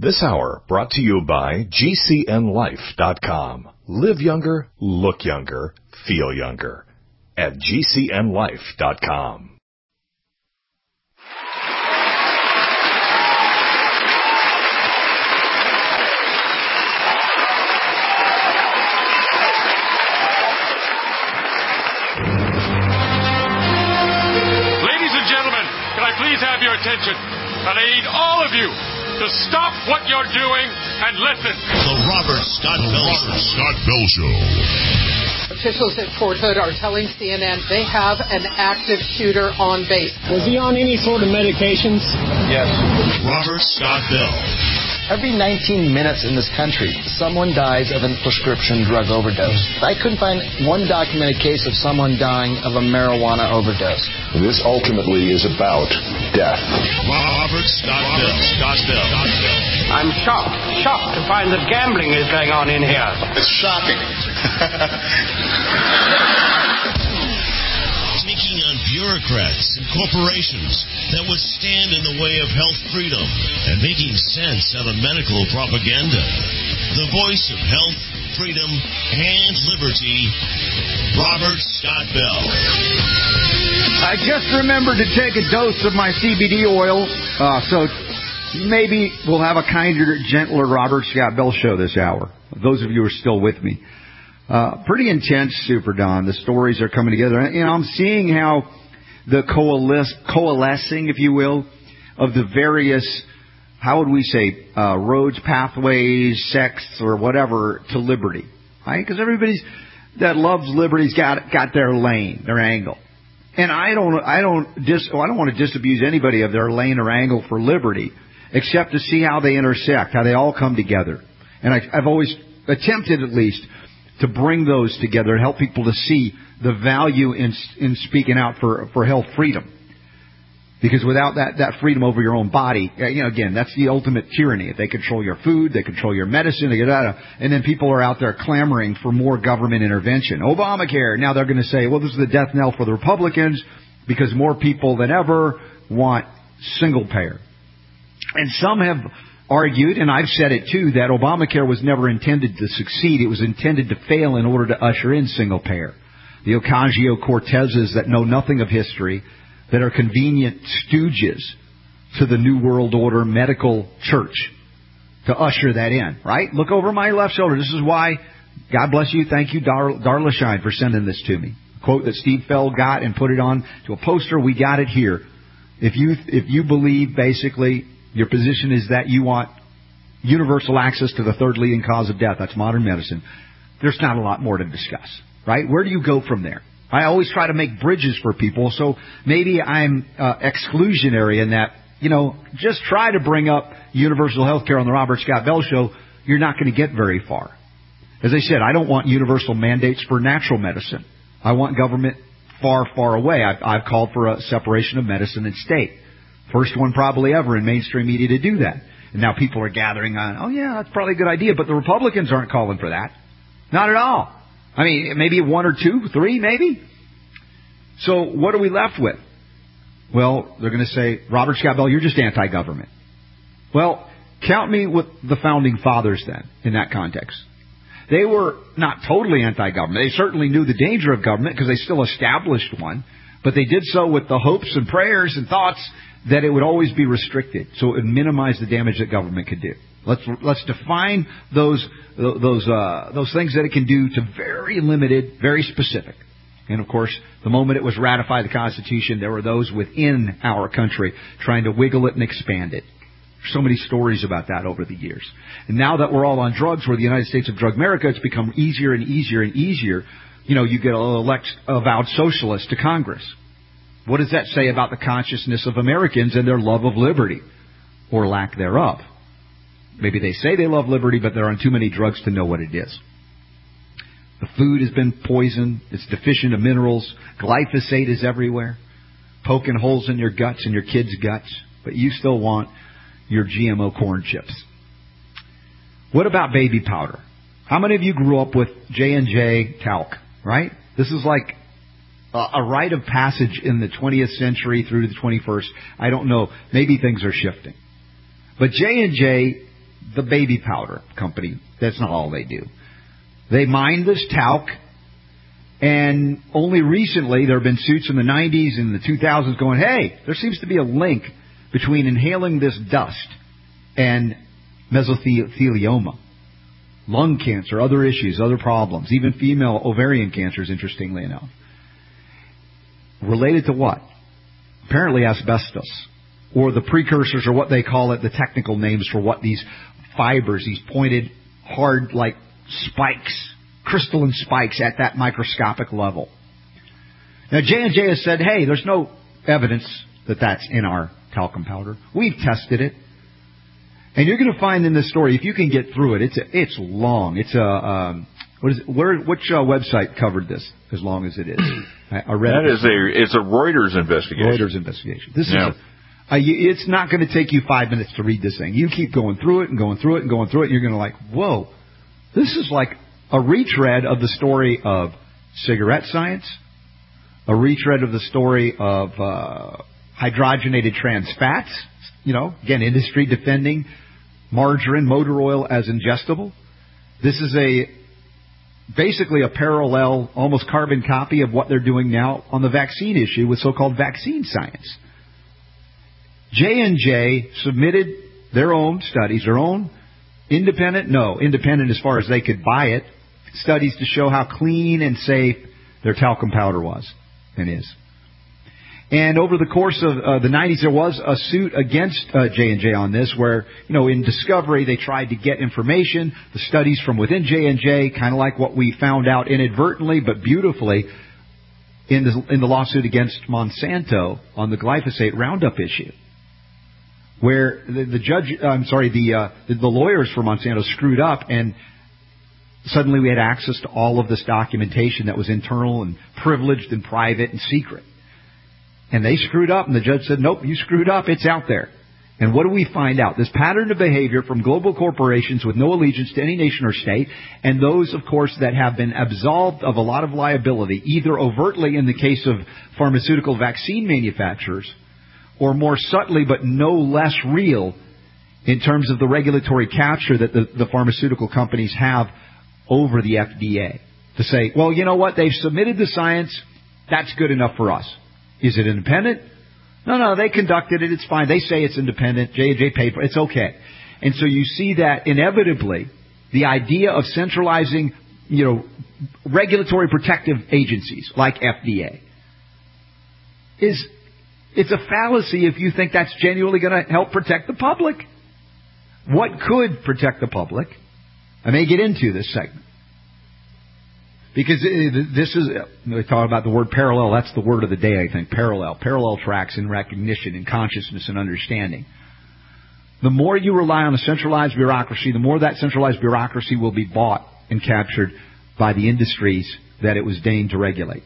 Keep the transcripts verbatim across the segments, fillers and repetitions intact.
This hour brought to you by G C N life dot com. Live younger, look younger, feel younger at G C N life dot com. Ladies and gentlemen, can I please have your attention? And I need all of you to stop what you're doing and listen. The Robert Scott Bell Show. Scott Bell Show. Officials at Fort Hood are telling C N N they have an active shooter on base. Was he on any sort of medications? Yes. Robert Scott Bell. Every nineteen minutes in this country, someone dies of a prescription drug overdose. I couldn't find one documented case of someone dying of a marijuana overdose. This ultimately is about death. Robert Scott Bell. Scott Bell. I'm shocked, shocked to find that gambling is going on in here. It's shocking. Taking on bureaucrats and corporations that would stand in the way of health freedom and making sense out of medical propaganda. The voice of health, freedom, and liberty, Robert Scott Bell. I just remembered to take a dose of my C B D oil, uh, so maybe we'll have a kinder, gentler Robert Scott Bell show this hour. Those of you who are still with me. Uh, pretty intense, Super Don. The stories are coming together. And, you know, I'm seeing how the coalesce, coalescing, if you will, of the various, how would we say, uh, roads, pathways, sects, or whatever to liberty. Right? Because everybody that loves liberty's got got their lane, their angle. And I don't, I don't dis, well, I don't want to disabuse anybody of their lane or angle for liberty, except to see how they intersect, how they all come together. And I, I've always attempted, at least, to bring those together and help people to see the value in in speaking out for, for health freedom. Because without that, that freedom over your own body, you know, again, that's the ultimate tyranny. If they control your food, they control your medicine, they get out of, and then people are out there clamoring for more government intervention. Obamacare. Now they're going to say, well, this is the death knell for the Republicans because more people than ever want single payer. And some have argued, and I've said it too, that Obamacare was never intended to succeed. It was intended to fail in order to usher in single payer. The Ocasio-Cortezes that know nothing of history, that are convenient stooges to the New World Order medical church to usher that in, right? Look over my left shoulder. This is why, God bless you, thank you, Dar- Darla Shine, for sending this to me. A quote that Steve Feld got and put it on to a poster. We got it here. If you if you believe, basically, your position is that you want universal access to the third leading cause of death. That's modern medicine. There's not a lot more to discuss, right? Where do you go from there? I always try to make bridges for people, so maybe I'm uh, exclusionary in that, you know, just try to bring up universal health care on the Robert Scott Bell Show. You're not going to get very far. As I said, I don't want universal mandates for natural medicine. I want government far, far away. I've, I've called for a separation of medicine and state. First one probably ever in mainstream media to do that. And now people are gathering on, oh, yeah, that's probably a good idea. But the Republicans aren't calling for that. Not at all. I mean, maybe one or two, three, maybe. So what are we left with? Well, they're going to say, Robert Scott Bell, you're just anti-government. Well, count me with the Founding Fathers then, in that context. They were not totally anti-government. They certainly knew the danger of government because they still established one. But they did so with the hopes and prayers and thoughts that it would always be restricted, so it would minimize the damage that government could do. Let's let's define those those uh, those things that it can do to very limited, very specific. And of course, the moment it was ratified, the Constitution, there were those within our country trying to wiggle it and expand it. So many stories about that over the years. And now that we're all on drugs, we're the United States of Drug America, it's become easier and easier and easier. You know, you get an elect avowed socialist to Congress. What does that say about the consciousness of Americans and their love of liberty, or lack thereof? Maybe they say they love liberty, but they're on too many drugs to know what it is. The food has been poisoned. It's deficient of minerals. Glyphosate is everywhere, poking holes in your guts and your kids' guts. But you still want your G M O corn chips. What about baby powder? How many of you grew up with J and J talc, right? This is like a rite of passage in the twentieth century through the twenty-first. I don't know. Maybe things are shifting. But J and J the baby powder company. That's not all they do. They mine this talc, and only recently there have been suits in the nineties and the two thousands going, hey, there seems to be a link between inhaling this dust and mesothelioma, lung cancer, other issues, other problems, even female ovarian cancers, interestingly enough. Related to what? Apparently asbestos, or the precursors, or what they call it, the technical names for what these fibers, these pointed, hard, like spikes, crystalline spikes at that microscopic level. Now, J and J has said, hey, there's no evidence that that's in our talcum powder. We've tested it. And you're going to find in this story, if you can get through it, it's a, it's long. It's a um, what is it, where which uh, website covered this? As long as it is, I, I read that it. is a it's a Reuters investigation. Reuters investigation. This yeah. is a, uh, you, it's not going to take you five minutes to read this thing. You keep going through it and going through it and going through it. And you're going to like, whoa, this is like a retread of the story of cigarette science, a retread of the story of uh, hydrogenated trans fats. You know, again, industry defending margarine, motor oil as ingestible. This is a basically a parallel, almost carbon copy of what they're doing now on the vaccine issue with so-called vaccine science. J and J submitted their own studies, their own independent, no, independent as far as they could buy it, studies to show how clean and safe their talcum powder was and is. And over the course of uh, the nineties, there was a suit against uh, J and J on this where, you know, in discovery, they tried to get information, the studies from within J and J, kind of like what we found out inadvertently but beautifully in the, in the lawsuit against Monsanto on the glyphosate Roundup issue, where the, the judge, I'm sorry, the, uh, the the lawyers for Monsanto screwed up, and suddenly we had access to all of this documentation that was internal and privileged and private and secret. And they screwed up, and the judge said, nope, you screwed up, it's out there. And what do we find out? This pattern of behavior from global corporations with no allegiance to any nation or state, and those, of course, that have been absolved of a lot of liability, either overtly in the case of pharmaceutical vaccine manufacturers, or more subtly but no less real in terms of the regulatory capture that the, the pharmaceutical companies have over the F D A. To say, well, you know what, they've submitted the science, that's good enough for us. Is it independent? No, no, they conducted it. It's fine. They say it's independent. J and J paid for it. It's okay. And so you see that inevitably the idea of centralizing, you know, regulatory protective agencies like F D A is, it's a fallacy if you think that's genuinely going to help protect the public. What could protect the public? I may get into this segment. Because this is, we talk about the word parallel, that's the word of the day, I think, parallel. Parallel tracks in recognition, in consciousness, and understanding. The more you rely on a centralized bureaucracy, the more that centralized bureaucracy will be bought and captured by the industries that it was deigned to regulate.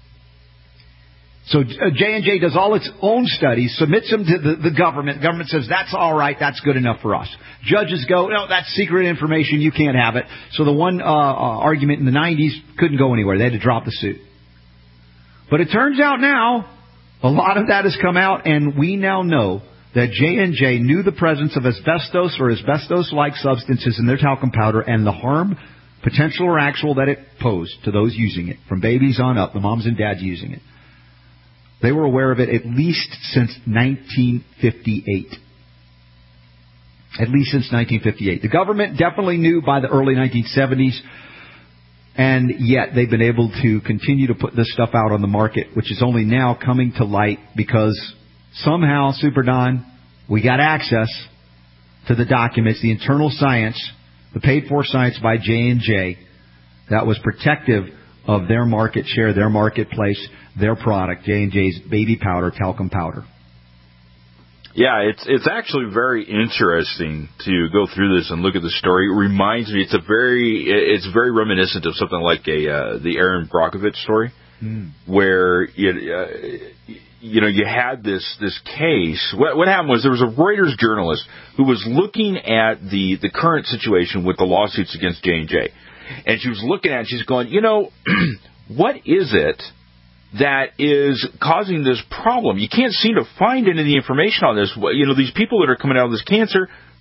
So J and J does all its own studies, submits them to the, the government. The government says, that's all right, that's good enough for us. Judges go, no, that's secret information, you can't have it. So the one uh, uh, argument in the nineties couldn't go anywhere. They had to drop the suit. But it turns out now, a lot of that has come out, and we now know that J and J knew the presence of asbestos or asbestos-like substances in their talcum powder and the harm, potential or actual, that it posed to those using it, from babies on up, the moms and dads using it. They were aware of it at least since nineteen fifty-eight. At least since nineteen fifty-eight. The government definitely knew by the early nineteen seventies, and yet they've been able to continue to put this stuff out on the market, which is only now coming to light because somehow, Super Don, we got access to the documents, the internal science, the paid-for science by J and J that was protective of their market share, their marketplace, their product, J and J's baby powder, talcum powder. Yeah, it's it's actually very interesting to go through this and look at the story. It reminds me, it's a very it's very reminiscent of something like a uh, the Aaron Brockovich story, mm. where you, uh, you know you had this this case. What, what happened was there was a Reuters journalist who was looking at the the current situation with the lawsuits against J and J. And she was looking at it, she's going, you know, what is it that is causing this problem? You can't seem to find any of the information on this. You know, these people that are coming out of this cancer,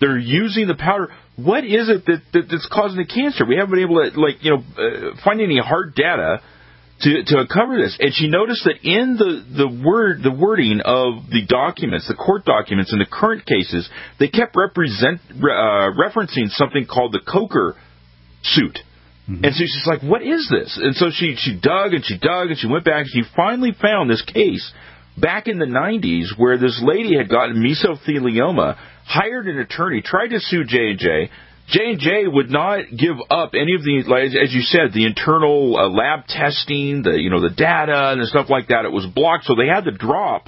They're using the powder. What is it that, that that's causing the cancer? We haven't been able to, like, you know, uh, find any hard data to to uncover this. And she noticed that in the, the word the wording of the documents, the court documents in the current cases, they kept represent uh, referencing something called the Coker suit. Mm-hmm. And so she's like, what is this? And so she, she dug and she dug and she went back and she finally found this case back in the nineties where this lady had gotten mesothelioma, hired an attorney, tried to sue J and J. J and J would not give up any of the, like, as you said, the internal uh, lab testing, the you know the data and stuff like that. It was blocked, so they had to drop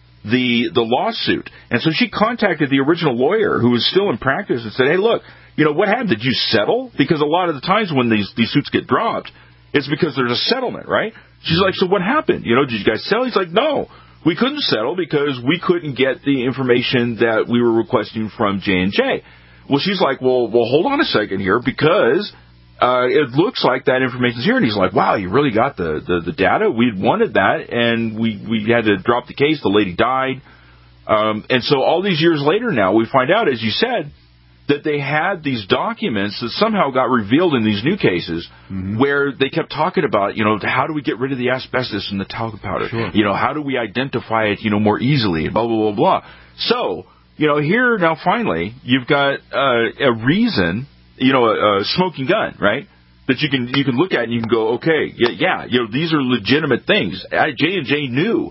the the lawsuit. And so she contacted the original lawyer, who was still in practice, and said, "Hey, look, you know what happened? Did you settle? Because a lot of the times when these these suits get dropped, it's because there's a settlement, right?" She's like, "So what happened? You know, did you guys settle?" He's like, "No, we couldn't settle because we couldn't get the information that we were requesting from J and J." Well, she's like, well, well, hold on a second here, because uh, it looks like that information's here. And he's like, wow, you really got the, the, the data? We wanted that, and we, we had to drop the case. The lady died. Um, and so all these years later now, we find out, as you said, that they had these documents that somehow got revealed in these new cases, mm-hmm. where they kept talking about, you know, how do we get rid of the asbestos in the talcum powder? Sure. You know, how do we identify it, you know, more easily, blah, blah, blah, blah. So, you know, here now finally you've got uh, a reason, you know, a, a smoking gun, right? That you can you can look at and you can go, okay, yeah, yeah, you know, these are legitimate things. J and J knew,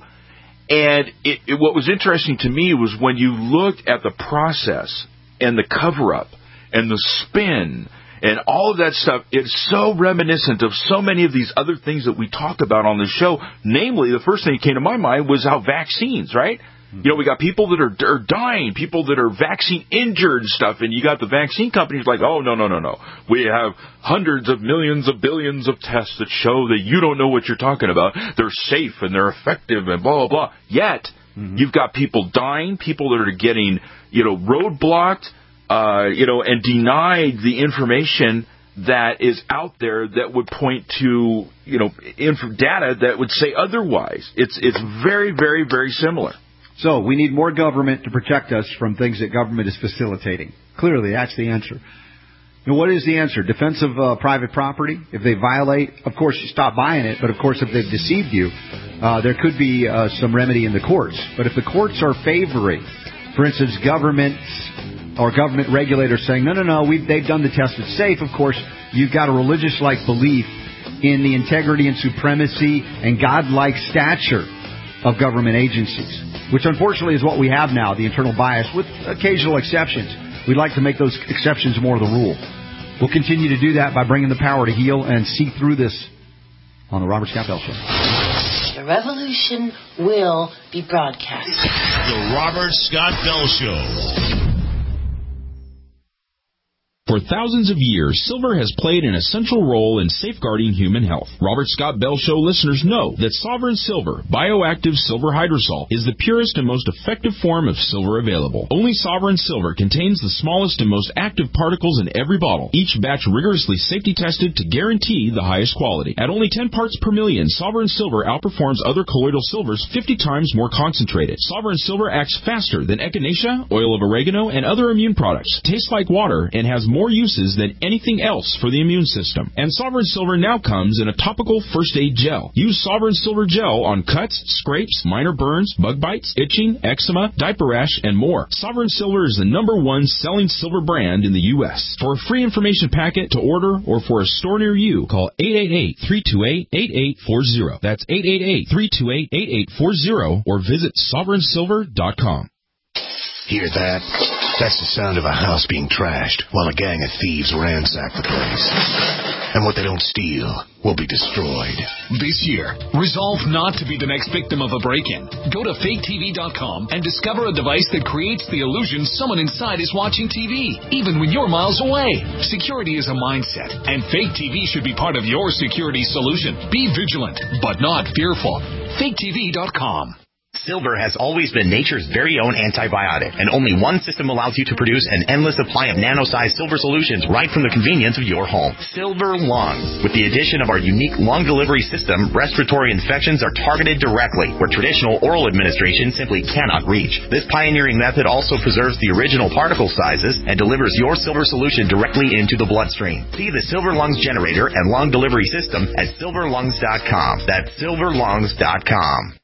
and it, it, what was interesting to me was when you looked at the process and the cover up and the spin and all of that stuff. It's so reminiscent of so many of these other things that we talk about on the show. Namely, the first thing that came to my mind was how vaccines, right? You know, we got people that are, are dying, people that are vaccine injured and stuff, and you got the vaccine companies like, oh, no, no, no, no. We have hundreds of millions of billions of tests that show that you don't know what you're talking about. They're safe and they're effective and blah, blah, blah. Yet, mm-hmm. you've got people dying, people that are getting, you know, roadblocked, uh, you know, and denied the information that is out there that would point to, you know, inf- data that would say otherwise. It's it's very, very, very similar. So we need more government to protect us from things that government is facilitating. Clearly, that's the answer. Now, what is the answer? Defense of uh, private property? If they violate, of course, you stop buying it. But, of course, if they've deceived you, uh, there could be uh, some remedy in the courts. But if the courts are favoring, for instance, governments or government regulators saying, no, no, no, we've, they've done the test, it's safe, of course, you've got a religious-like belief in the integrity and supremacy and God-like stature of government agencies, which unfortunately is what we have now, the internal bias, with occasional exceptions. We'd like to make those exceptions more the rule. We'll continue to do that by bringing the power to heal and see through this on the Robert Scott Bell Show. The revolution will be broadcast. The Robert Scott Bell Show. For thousands of years, silver has played an essential role in safeguarding human health. Robert Scott Bell Show listeners know that Sovereign Silver, bioactive silver hydrosol, is the purest and most effective form of silver available. Only Sovereign Silver contains the smallest and most active particles in every bottle, each batch rigorously safety tested to guarantee the highest quality. At only ten parts per million, Sovereign Silver outperforms other colloidal silvers fifty times more concentrated. Sovereign Silver acts faster than echinacea, oil of oregano, and other immune products, tastes like water, and has more uses than anything else for the immune system. And Sovereign Silver now comes in a topical first aid gel. Use Sovereign Silver gel on cuts, scrapes, minor burns, bug bites, itching, eczema, diaper rash, and more. Sovereign Silver is the number one selling silver brand in the U S For a free information packet to order or for a store near you, call eight eight eight, three two eight, eight eight four zero. That's eight eight eight, three two eight, eight eight four zero or visit sovereign silver dot com. Hear that? That's the sound of a house being trashed while a gang of thieves ransack the place. And what they don't steal will be destroyed. This year, resolve not to be the next victim of a break-in. Go to fake T V dot com and discover a device that creates the illusion someone inside is watching T V, even when you're miles away. Security is a mindset, and Fake T V should be part of your security solution. Be vigilant, but not fearful. fake T V dot com. Silver has always been nature's very own antibiotic, and only one system allows you to produce an endless supply of nano-sized silver solutions right from the convenience of your home. Silver Lungs. With the addition of our unique lung delivery system, respiratory infections are targeted directly, where traditional oral administration simply cannot reach. This pioneering method also preserves the original particle sizes and delivers your silver solution directly into the bloodstream. See the Silver Lungs generator and lung delivery system at silver lungs dot com. That's silver lungs dot com.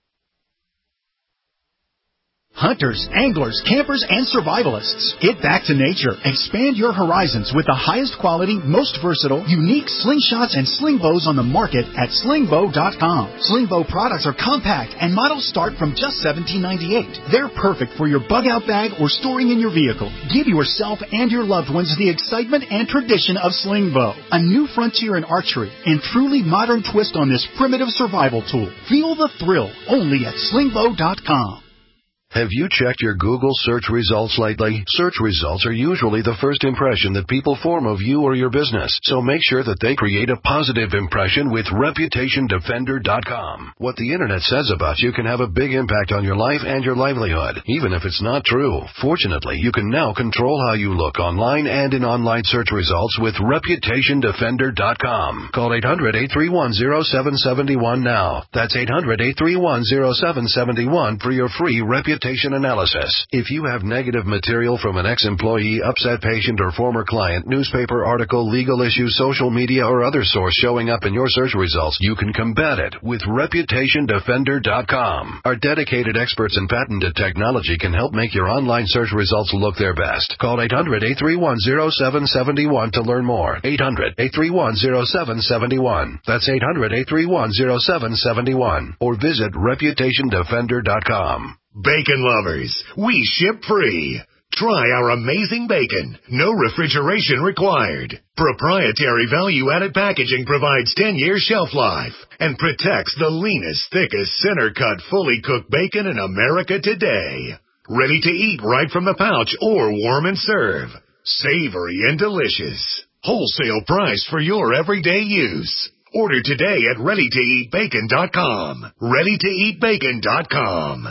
Hunters, anglers, campers, and survivalists. Get back to nature. Expand your horizons with the highest quality, most versatile, unique slingshots and sling bows on the market at sling bow dot com. Sling bow products are compact and models start from just seventeen ninety-eight. They're perfect for your bug-out bag or storing in your vehicle. Give yourself and your loved ones the excitement and tradition of sling bow. A new frontier in archery and truly modern twist on this primitive survival tool. Feel the thrill only at sling bow dot com. Have you checked your Google search results lately? Search results are usually the first impression that people form of you or your business, so make sure that they create a positive impression with reputation defender dot com. What the internet says about you can have a big impact on your life and your livelihood, even if it's not true. Fortunately, you can now control how you look online and in online search results with reputation defender dot com. Call eight hundred, eight three one, zero seven seven one now. That's eight hundred, eight three one, zero seven seven one for your free reputation analysis. If you have negative material from an ex-employee, upset patient, or former client, newspaper article, legal issue, social media, or other source showing up in your search results, you can combat it with reputation defender dot com. Our dedicated experts in patented technology can help make your online search results look their best. Call eight hundred, eight three one, zero seven seven one to learn more. eight hundred, eight three one, zero seven seven one. That's eight hundred, eight three one, zero seven seven one. Or visit reputation defender dot com. Bacon lovers, we ship free. Try our amazing bacon. No refrigeration required. Proprietary value-added packaging provides ten-year shelf life and protects the leanest, thickest, center-cut, fully cooked bacon in America today. Ready to eat right from the pouch or warm and serve. Savory and delicious. Wholesale price for your everyday use. Order today at ready to eat bacon dot com. ready to eat bacon dot com.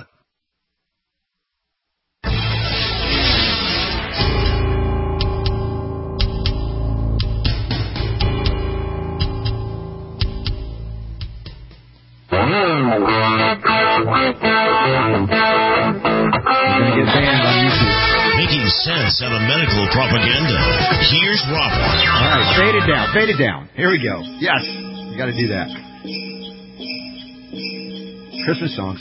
Making sense out of medical propaganda. Here's Robert. All right, fade it down, fade it down. Here we go. Yes, you got to do that. Christmas songs.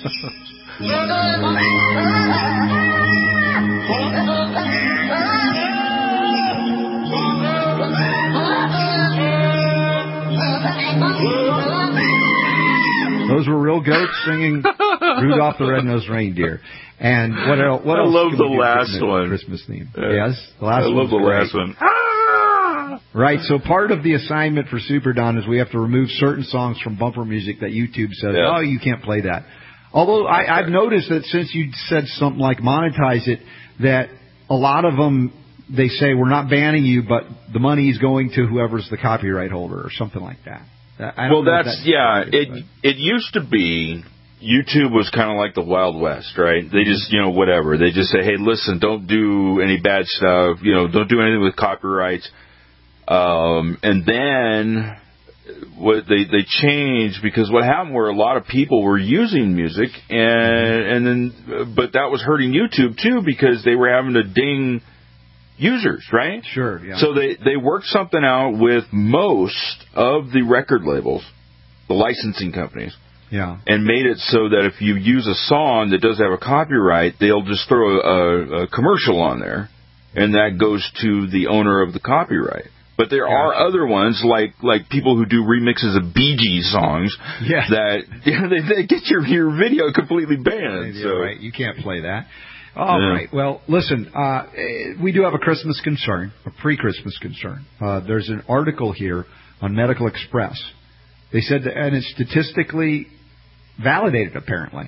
Those were real goats singing Rudolph the Red-Nosed Reindeer. And what else? What I else love can the we do last for one. Christmas theme. Yeah. Yes, the last I one. love the great. last one. Right. So part of the assignment for Super Don is we have to remove certain songs from bumper music that YouTube says, Yeah. oh, you can't play that. Although I, I've noticed that since you said something like monetize it, that a lot of them, they say we're not banning you, but the money is going to whoever's the copyright holder or something like that. I Well, don't know if that's, yeah, it it used to be, YouTube was kind of like the Wild West, right? They just, you know, whatever. They just say, hey, listen, don't do any bad stuff, you know, don't do anything with copyrights. Um, and then what they they changed, because what happened were a lot of people were using music, and and then, but that was hurting YouTube too, because they were having to ding users, right? Sure, yeah. So they, they worked something out with most of the record labels, the licensing companies, yeah, and made it so that if you use a song that does have a copyright, they'll just throw a, a commercial on there, and that goes to the owner of the copyright. But there are other ones, like like people who do remixes of Bee Gees songs, yeah. that you know, they, they get your, your video completely banned. Yeah, so. right, you can't play that. All yeah. right. Well, listen, uh, we do have a Christmas concern, a pre-Christmas concern. Uh, there's an article here on Medical Express. They said, that, and it's statistically validated, apparently,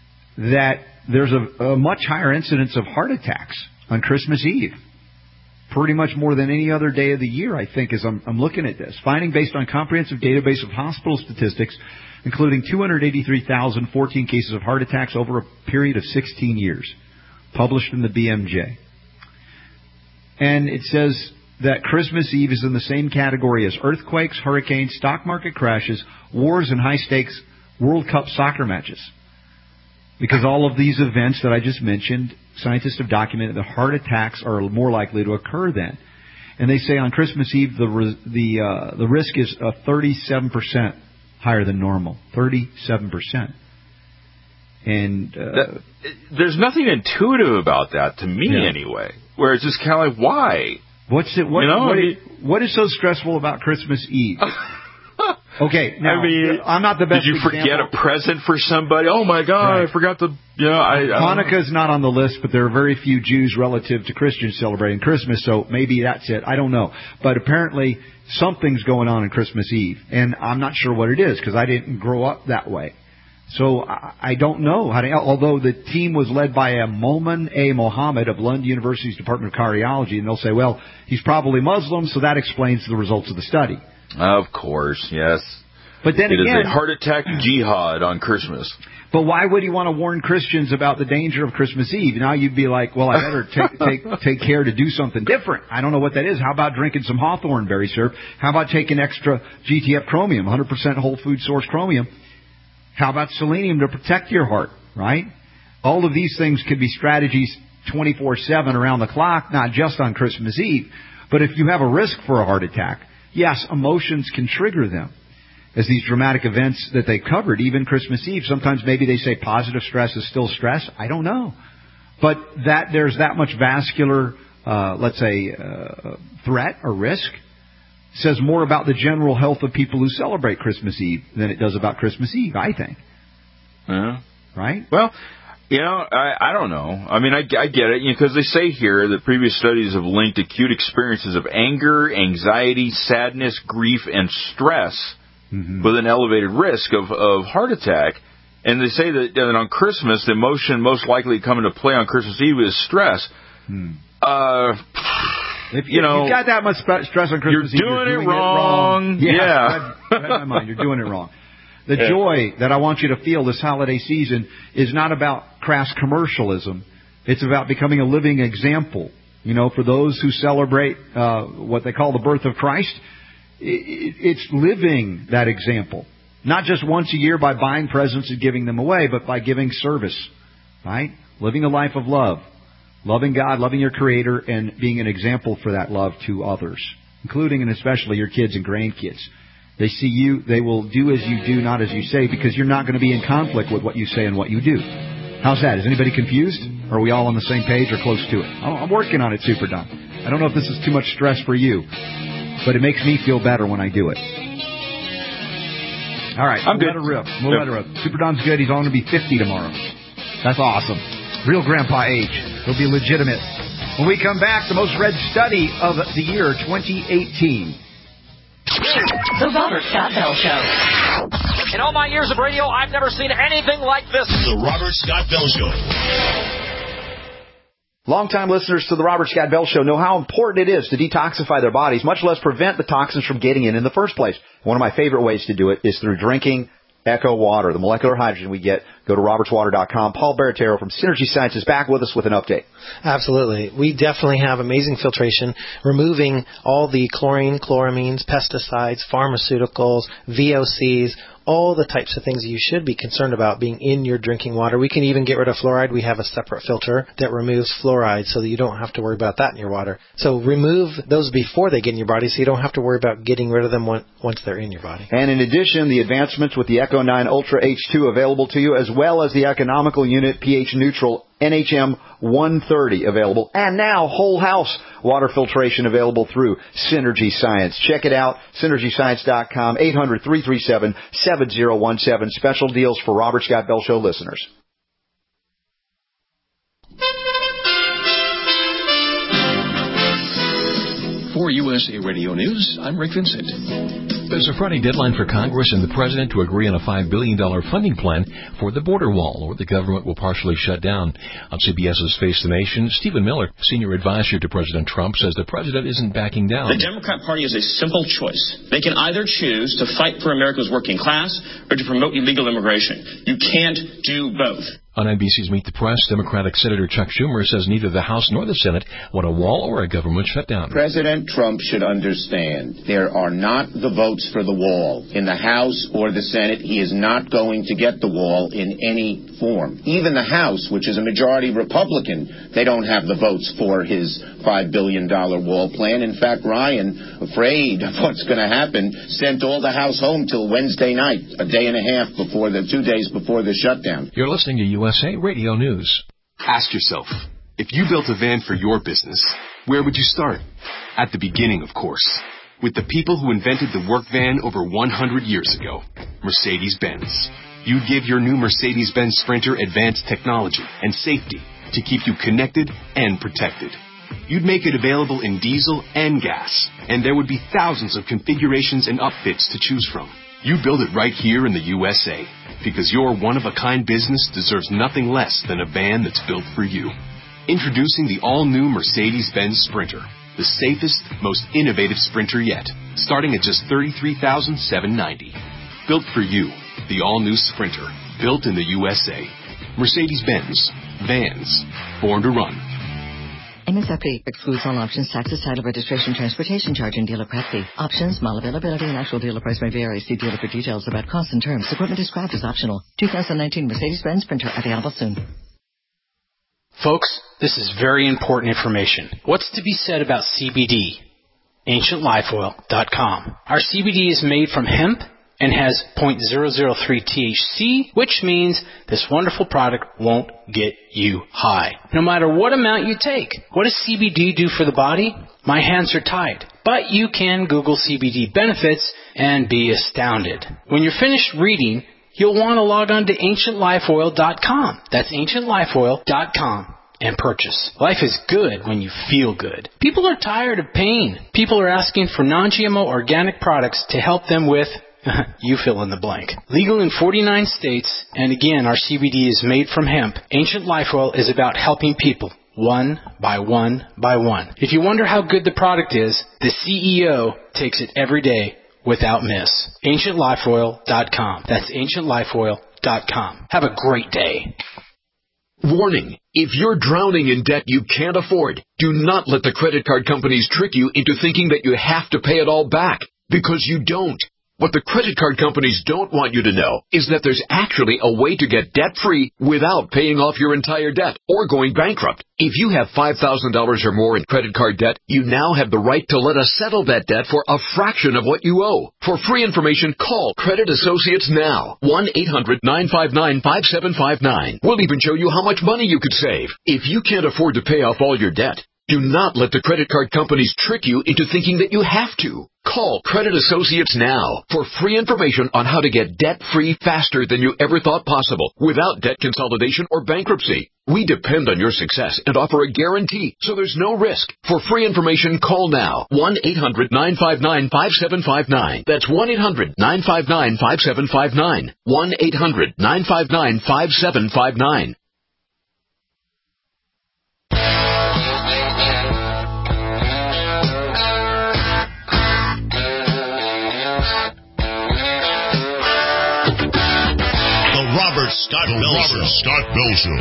that there's a, a much higher incidence of heart attacks on Christmas Eve. pretty much more than any other day of the year, I think, as I'm, I'm looking at this. Finding based on comprehensive database of hospital statistics, including two hundred eighty-three thousand fourteen cases of heart attacks over a period of sixteen years, published in the B M J. And it says that Christmas Eve is in the same category as earthquakes, hurricanes, stock market crashes, wars, and high-stakes World Cup soccer matches. Because all of these events that I just mentioned, scientists have documented that heart attacks are more likely to occur then. And they say on Christmas Eve the the uh, the risk is uh, thirty-seven percent higher than normal. thirty-seven percent. And uh, that, there's nothing intuitive about that to me, yeah. anyway. Where it's just kind of like, why? What's it? What, you know, what, I mean, what is so stressful about Christmas Eve? Okay, now, I mean, I'm not the best Did you example. forget a present for somebody? Oh, my God, right. I forgot the... You know, I, Hanukkah's not on the list, but there are very few Jews relative to Christians celebrating Christmas, so maybe that's it. I don't know. But apparently, something's going on on Christmas Eve, and I'm not sure what it is, because I didn't grow up that way. So I, I don't know how to... Although the team was led by a Momin A. Mohammed of Lund University's Department of Cardiology, and they'll say, well, he's probably Muslim, so that explains the results of the study. Of course, yes. But then it again, is a heart attack jihad on Christmas. But why would he want to warn Christians about the danger of Christmas Eve? Now you'd be like, well, I better take take take care to do something different. I don't know what that is. How about drinking some hawthorn berry syrup? How about taking extra G T F chromium, one hundred percent whole food source chromium? How about selenium to protect your heart, right? All of these things could be strategies twenty-four seven around the clock, not just on Christmas Eve. But if you have a risk for a heart attack, yes, emotions can trigger them. As these dramatic events that they covered, even Christmas Eve, sometimes maybe they say positive stress is still stress. I don't know. But that there's that much vascular, uh, let's say, uh, threat or risk says more about the general health of people who celebrate Christmas Eve than it does about Christmas Eve, I think. Yeah. Right? Well, you know, I, I don't know. I mean, I, I get it, because you know, they say here that previous studies have linked acute experiences of anger, anxiety, sadness, grief, and stress mm-hmm. with an elevated risk of, of heart attack. And they say that, that on Christmas, the emotion most likely to come into play on Christmas Eve is stress. Hmm. Uh, if you, you know, you've got that much stress on Christmas you're Eve, doing you're doing it wrong. It wrong. Yeah, yeah. read, read my mind. You're doing it wrong. The yeah. joy that I want you to feel this holiday season is not about crass commercialism. It's about becoming a living example. You know, for those who celebrate uh, what they call the birth of Christ, it's living that example. Not just once a year by buying presents and giving them away, but by giving service, right? Living a life of love, loving God, loving your Creator, and being an example for that love to others, including and especially your kids and grandkids. They see you, they will do as you do, not as you say, because you're not going to be in conflict with what you say and what you do. How's that? Is anybody confused? Or are we all on the same page or close to it? I'm working on it, Super Don. I don't know if this is too much stress for you, but it makes me feel better when I do it. All right, I'm we'll good. let it rip. We'll yep. let it rip. Super Don's good. He's on to be fifty tomorrow. That's awesome. Real grandpa age. He'll be legitimate. When we come back, the most read study of the year twenty eighteen. The Robert Scott Bell Show. In all my years of radio, I've never seen anything like this. The Robert Scott Bell Show. Longtime listeners to the Robert Scott Bell Show know how important it is to detoxify their bodies, much less prevent the toxins from getting in in the first place. One of my favorite ways to do it is through drinking Echo Water, the molecular hydrogen we get. Go to roberts water dot com. Paul Baratero from Synergy Science is back with us with an update. Absolutely. We definitely have amazing filtration, removing all the chlorine, chloramines, pesticides, pharmaceuticals, V O Cs, all the types of things you should be concerned about being in your drinking water. We can even get rid of fluoride. We have a separate filter that removes fluoride so that you don't have to worry about that in your water. So remove those before they get in your body so you don't have to worry about getting rid of them once they're in your body. And in addition, the advancements with the Echo nine Ultra H two available to you, as well as the economical unit pH neutral N H M one thirty available, and now whole house water filtration available through Synergy Science. Check it out, synergy science dot com, eight hundred, three three seven, seven zero one seven. Special deals for Robert Scott Bell Show listeners. For U S A Radio News, I'm Rick Vincent. There's a Friday deadline for Congress and the President to agree on a five billion dollars funding plan for the border wall, or the government will partially shut down. On CBS's Face the Nation, Stephen Miller, senior advisor to President Trump, says the president isn't backing down. The Democrat Party is a simple choice. They can either choose to fight for America's working class or to promote illegal immigration. You can't do both. On N B C's Meet the Press, Democratic Senator Chuck Schumer says neither the House nor the Senate want a wall or a government shutdown. President Trump should understand there are not the votes for the wall in the House or the Senate. He is not going to get the wall in any form. Even the House, which is a majority Republican, they don't have the votes for his five billion dollars wall plan. In fact, Ryan, afraid of what's going to happen, sent all the House home till Wednesday night, a day and a half before the, two days before the shutdown. You're listening to U S A Radio News. Ask yourself, if you built a van for your business, where would you start? At the beginning, of course, with the people who invented the work van over one hundred years ago, Mercedes-Benz. You'd give your new Mercedes-Benz Sprinter advanced technology and safety to keep you connected and protected. You'd make it available in diesel and gas, and there would be thousands of configurations and upfits to choose from. You build it right here in the U S A, because your one-of-a-kind business deserves nothing less than a van that's built for you. Introducing the all-new Mercedes-Benz Sprinter, the safest, most innovative Sprinter yet, starting at just thirty-three thousand seven hundred ninety dollars. Built for you, the all-new Sprinter, built in the U S A. Mercedes-Benz, vans, born to run. M S R P excludes all options, taxes, title, registration, transportation charge, and dealer prep fee. Options, model availability, and actual dealer price may vary. See dealer for details about costs and terms. Equipment described as optional. two thousand nineteen Mercedes-Benz Sprinter available soon. Folks, this is very important information. What's to be said about C B D? ancient life oil dot com. Our C B D is made from hemp and has zero point zero zero three T H C, which means this wonderful product won't get you high, no matter what amount you take. What does C B D do for the body? My hands are tied. But you can Google C B D benefits and be astounded. When you're finished reading, you'll want to log on to ancient life oil dot com. That's ancient life oil dot com. And purchase. Life is good when you feel good. People are tired of pain. People are asking for non G M O organic products to help them with you fill in the blank. Legal in forty-nine states, and again, our C B D is made from hemp. Ancient Life Oil is about helping people, one by one by one. If you wonder how good the product is, the C E O takes it every day without miss. ancient life oil dot com. That's ancient life oil dot com. Have a great day. Warning, if you're drowning in debt you can't afford, do not let the credit card companies trick you into thinking that you have to pay it all back, because you don't. What the credit card companies don't want you to know is that there's actually a way to get debt-free without paying off your entire debt or going bankrupt. If you have five thousand dollars or more in credit card debt, you now have the right to let us settle that debt for a fraction of what you owe. For free information, call Credit Associates now. one eight hundred nine five nine five seven five nine. We'll even show you how much money you could save. If you can't afford to pay off all your debt, do not let the credit card companies trick you into thinking that you have to. Call Credit Associates now for free information on how to get debt-free faster than you ever thought possible without debt consolidation or bankruptcy. We depend on your success and offer a guarantee, so there's no risk. For free information, call now. one eight hundred nine five nine five seven five nine. That's one eight hundred nine five nine five seven five nine. one eight hundred nine five nine five seven five nine. Robert Scott Bell Robert Show. Scott Bell Show.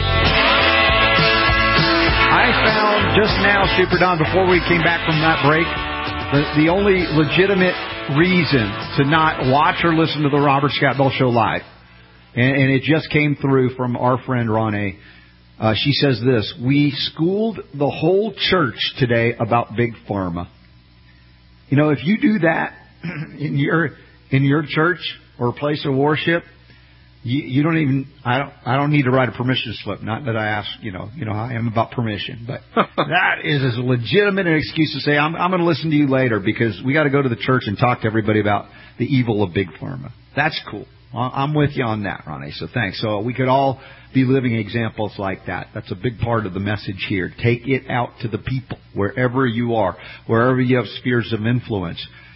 I found just now, Super Don, before we came back from that break, the, the only legitimate reason to not watch or listen to the Robert Scott Bell Show live, and, and it just came through from our friend Ronnie. Uh, she says this: we schooled the whole church today about Big Pharma. You know, if you do that in your in your church or place of worship, You, you don't even. I don't. I don't need to write a permission slip. Not that I ask. You know. You know how I am about permission. But that is as legitimate an excuse to say I'm, I'm going to listen to you later because we got to go to the church and talk to everybody about the evil of Big Pharma. That's cool. I'm with you on that, Ronnie. So thanks. So we could all be living examples like that. That's a big part of the message here. Take it out to the people wherever you are, wherever you have spheres of influence.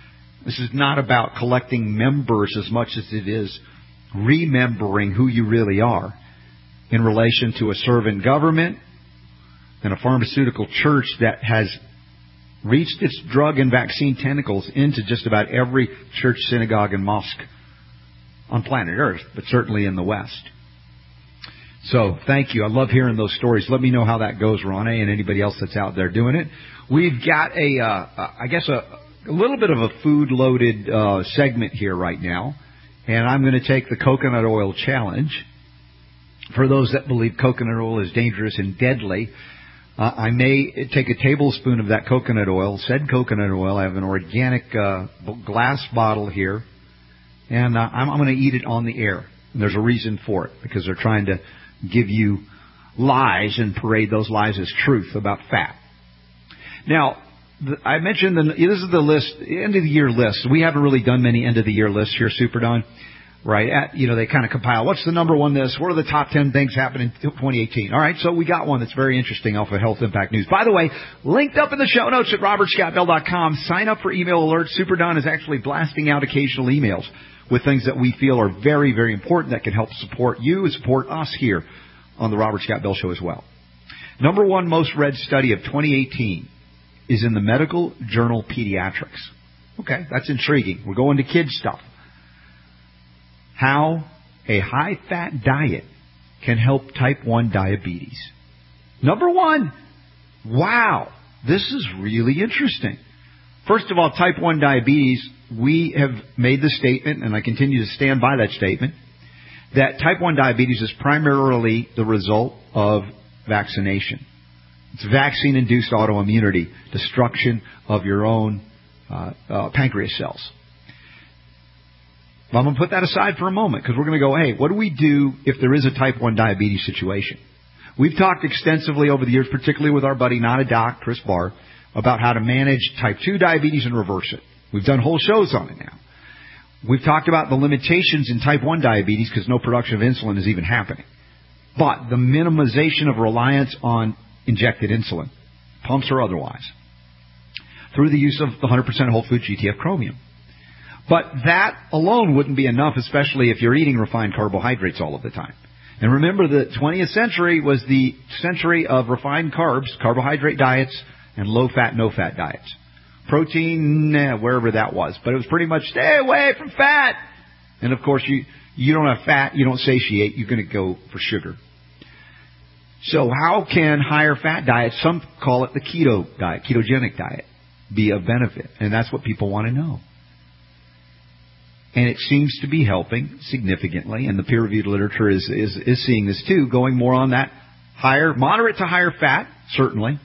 This is not about collecting members as much as it is remembering who you really are in relation to a servant government and a pharmaceutical church that has reached its drug and vaccine tentacles into just about every church, synagogue, and mosque on planet Earth, but certainly in the West. So, thank you. I love hearing those stories. Let me know how that goes, Ronnie, and anybody else that's out there doing it. We've got a, uh, I guess, a, a little bit of a food-loaded uh, segment here right now, and I'm going to take the coconut oil challenge. For those that believe coconut oil is dangerous and deadly, uh, I may take a tablespoon of that coconut oil, said coconut oil. I have an organic uh, glass bottle here, and uh, I'm, I'm going to eat it on the air. And there's a reason for it, because they're trying to give you lies and parade those lies as truth about fat. Now, the, I mentioned the, this is the list, end of the year list. We haven't really done many end of the year lists here, Super Don. Right? At, you know, they kind of compile, what's the number one list? What are the top ten things happening in twenty eighteen? All right, so we got one that's very interesting off of Health Impact News. By the way, linked up in the show notes at robert scott bell dot com. Sign up for email alerts. Super Don is actually blasting out occasional emails with things that we feel are very, very important that can help support you and support us here on the Robert Scott Bell Show as well. Number one most read study of twenty eighteen is in the Medical Journal Pediatrics. Okay, that's intriguing. We're going to kids stuff. How a high-fat diet can help type one diabetes. Number one, wow, this is really interesting. First of all, type one diabetes, we have made the statement, and I continue to stand by that statement, that type one diabetes is primarily the result of vaccination. It's vaccine-induced autoimmunity, destruction of your own uh, uh, pancreas cells. Well, I'm going to put that aside for a moment, because we're going to go, hey, what do we do if there is a type one diabetes situation? We've talked extensively over the years, particularly with our buddy, not a doc, Chris Barr, about how to manage type two diabetes and reverse it. We've done whole shows on it now. We've talked about the limitations in type one diabetes because no production of insulin is even happening. But the minimization of reliance on injected insulin, pumps or otherwise, through the use of the one hundred percent whole food G T F chromium. But that alone wouldn't be enough, especially if you're eating refined carbohydrates all of the time. And remember, the twentieth century was the century of refined carbs, carbohydrate diets, and low-fat, no-fat diets. Protein, nah, wherever that was. But it was pretty much, stay away from fat. And, of course, you, you don't have fat, you don't satiate, you're going to go for sugar. So how can higher fat diets, some call it the keto diet, ketogenic diet, be of benefit? And that's what people want to know. And it seems to be helping significantly, and the peer-reviewed literature is, is, is seeing this too, going more on that higher, moderate to higher fat, certainly,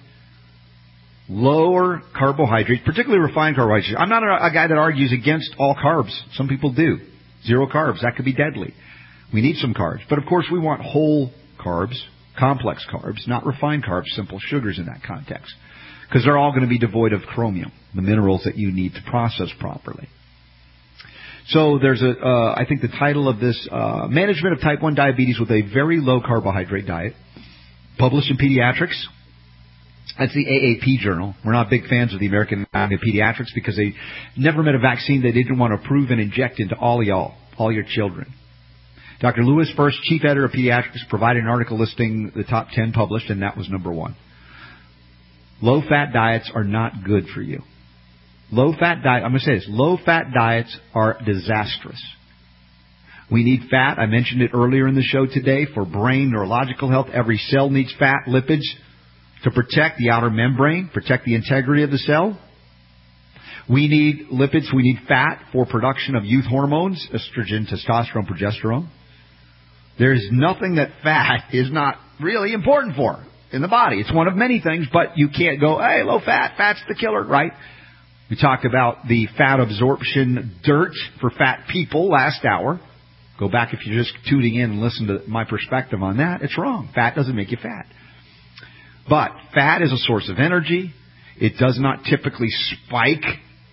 lower carbohydrates, particularly refined carbohydrates. I'm not a, a guy that argues against all carbs. Some people do. Zero carbs, that could be deadly. We need some carbs. But, of course, we want whole carbs, complex carbs, not refined carbs, simple sugars in that context, because they're all going to be devoid of chromium, the minerals that you need to process properly. So there's a, uh, I think the title of this, uh, Management of Type one Diabetes with a Very Low Carbohydrate Diet, published in Pediatrics. That's the A A P journal. We're not big fans of the American Academy of Pediatrics because they never met a vaccine they didn't want to approve and inject into all y'all, all your children. Doctor Lewis First, chief editor of Pediatrics, provided an article listing the top ten published, and that was number one. Low-fat diets are not good for you. Low-fat diet, I'm going to say this, low-fat diets are disastrous. We need fat. I mentioned it earlier in the show today for brain, neurological health. Every cell needs fat, lipids to protect the outer membrane, protect the integrity of the cell. We need lipids, we need fat for production of youth hormones, estrogen, testosterone, progesterone. There's nothing that fat is not really important for in the body. It's one of many things, but you can't go, hey, low fat, fat's the killer, right? We talked about the fat absorption dirt for fat people last hour. Go back if you're just tuning in and listen to my perspective on that. It's wrong. Fat doesn't make you fat. But fat is a source of energy. It does not typically spike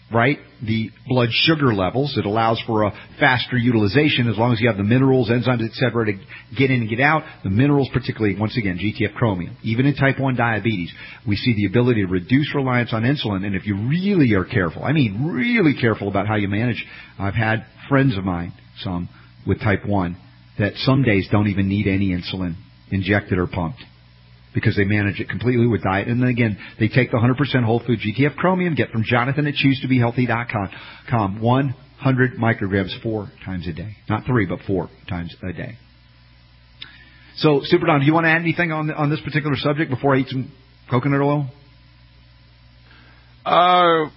right? The blood sugar levels. It allows for a faster utilization as long as you have the minerals, enzymes, et cetera, to get in and get out. The minerals, particularly, once again, G T F chromium. Even in type one diabetes, we see the ability to reduce reliance on insulin. And if you really are careful, I mean really careful about how you manage, I've had friends of mine, some with type one, that some days don't even need any insulin injected or pumped, because they manage it completely with diet. And then again, they take the one hundred percent whole food G T F chromium, get from Jonathan at choose to be healthy dot com, one hundred micrograms four times a day. Not three, but four times a day. So, Super Don, do you want to add anything on on this particular subject before I eat some coconut oil? Uh,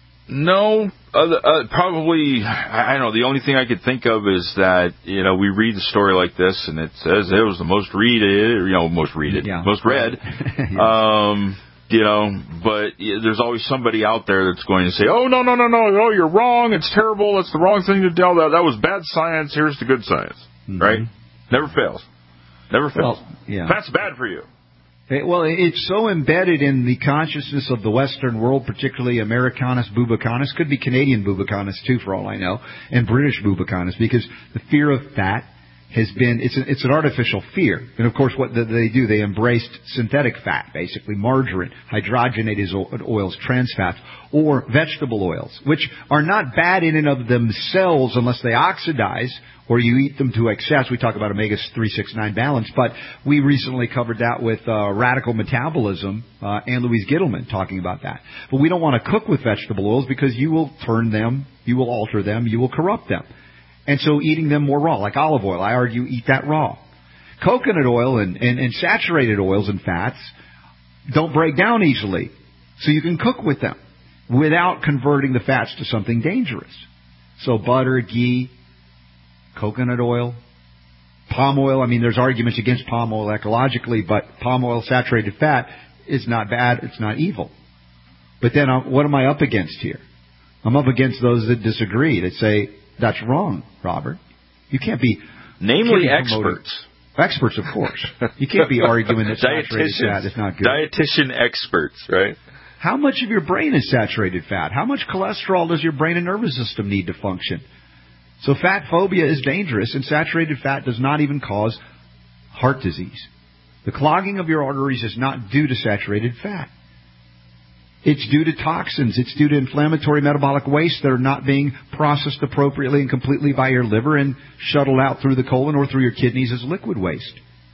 no. Uh, uh, probably, I don't know, the only thing I could think of is that, you know, we read the story like this, and it says it was the most read, you know, most read it, yeah. most read, yeah. um, you know, but there's always somebody out there that's going to say, oh, no, no, no, no, no, you're wrong, it's terrible, that's the wrong thing to tell, that, that was bad science, here's the good science, mm-hmm. right? Never fails. Never fails. Well, yeah. That's bad for you. Well, it's so embedded in the consciousness of the Western world, particularly Americanus Bubocanus, could be Canadian Bubocanus too, for all I know, and British Bubocanus, because the fear of fat has been, it's, a, it's an artificial fear. And of course, what they do, they embraced synthetic fat, basically margarine, hydrogenated oils, trans fats, or vegetable oils, which are not bad in and of themselves unless they oxidize or you eat them to excess. We talk about omega three, six, nine balance, but we recently covered that with uh, Radical Metabolism, uh, and Louise Gittleman talking about that. But we don't want to cook with vegetable oils because you will turn them, you will alter them, you will corrupt them. And so eating them more raw, like olive oil, I argue eat that raw. Coconut oil and, and, and saturated oils and fats don't break down easily, so you can cook with them without converting the fats to something dangerous. So butter, ghee, coconut oil, palm oil. I mean, there's arguments against palm oil ecologically, but palm oil saturated fat is not bad. It's not evil. But then uh, what am I up against here? I'm up against those that disagree, that say, that's wrong, Robert. You can't be... Namely experts. Experts, of course. You can't be arguing that saturated fat is not good. Dietitian experts, right? How much of your brain is saturated fat? How much cholesterol does your brain and nervous system need to function? So fat phobia is dangerous, and saturated fat does not even cause heart disease. The clogging of your arteries is not due to saturated fat. It's due to toxins. It's due to inflammatory metabolic waste that are not being processed appropriately and completely by your liver and shuttled out through the colon or through your kidneys as liquid waste.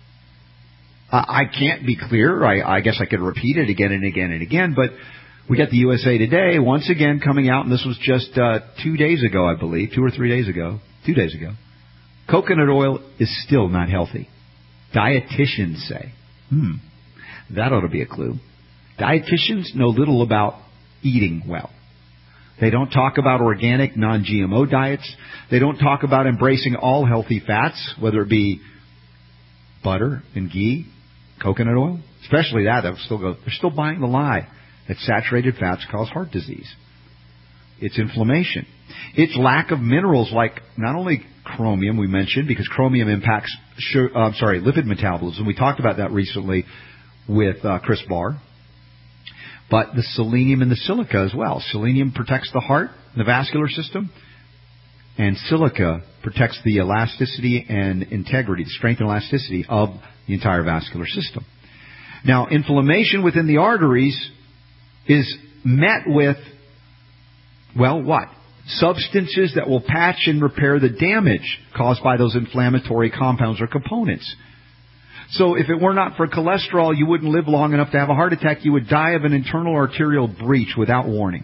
Uh, I can't be clearer. I, I guess I could repeat it again and again and again, but we got the U S A Today once again coming out, and this was just uh, two days ago, I believe, two or three days ago, two days ago. Coconut oil is still not healthy. Dietitians say. Hmm, that ought to be a clue. Dietitians know little about eating well. They don't talk about organic, non-G M O diets. They don't talk about embracing all healthy fats, whether it be butter and ghee, coconut oil, especially that. They'll still go, they're still buying the lie that saturated fats cause heart disease. It's inflammation. It's lack of minerals like not only chromium we mentioned, because chromium impacts sugar, uh, sorry, lipid metabolism. We talked about that recently with uh, Chris Barr. But the selenium and the silica as well. Selenium protects the heart, the vascular system, and silica protects the elasticity and integrity, the strength and elasticity of the entire vascular system. Now, inflammation within the arteries is met with, well, what? Substances that will patch and repair the damage caused by those inflammatory compounds or components. So if it were not for cholesterol, you wouldn't live long enough to have a heart attack. You would die of an internal arterial breach without warning.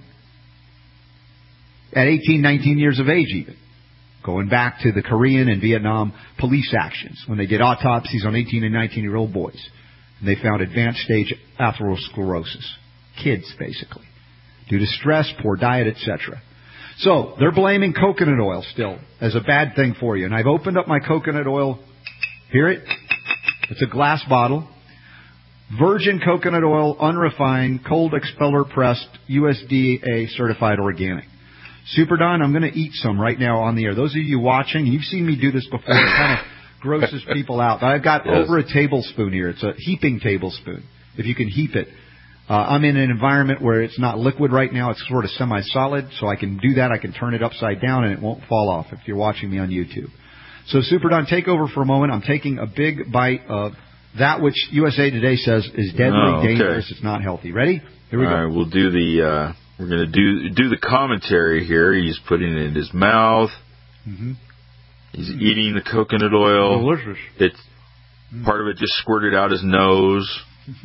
At eighteen, nineteen years of age even. Going back to the Korean and Vietnam police actions when they did autopsies on eighteen and nineteen-year-old boys. And they found advanced stage atherosclerosis. Kids, basically. Due to stress, poor diet, et cetera. So they're blaming coconut oil still as a bad thing for you. And I've opened up my coconut oil. Hear it? It's a glass bottle. Virgin coconut oil, unrefined, cold expeller pressed, U S D A certified organic. Super Don, I'm going to eat some right now on the air. Those of you watching, you've seen me do this before. It kind of grosses people out. I've got yes. over a tablespoon here. It's a heaping tablespoon, if you can heap it. Uh, I'm in an environment where it's not liquid right now. It's sort of semi-solid, so I can do that. I can turn it upside down, and it won't fall off if you're watching me on YouTube. So, Super Don, take over for a moment. I'm taking a big bite of that which U S A Today says is deadly, oh, okay. dangerous. It's not healthy. Ready? Here we All go. All right, we'll do the, uh, we're going to do do the commentary here. He's putting it in his mouth. Mm-hmm. He's eating the coconut oil. Delicious. It's, part of it just squirted out his nose.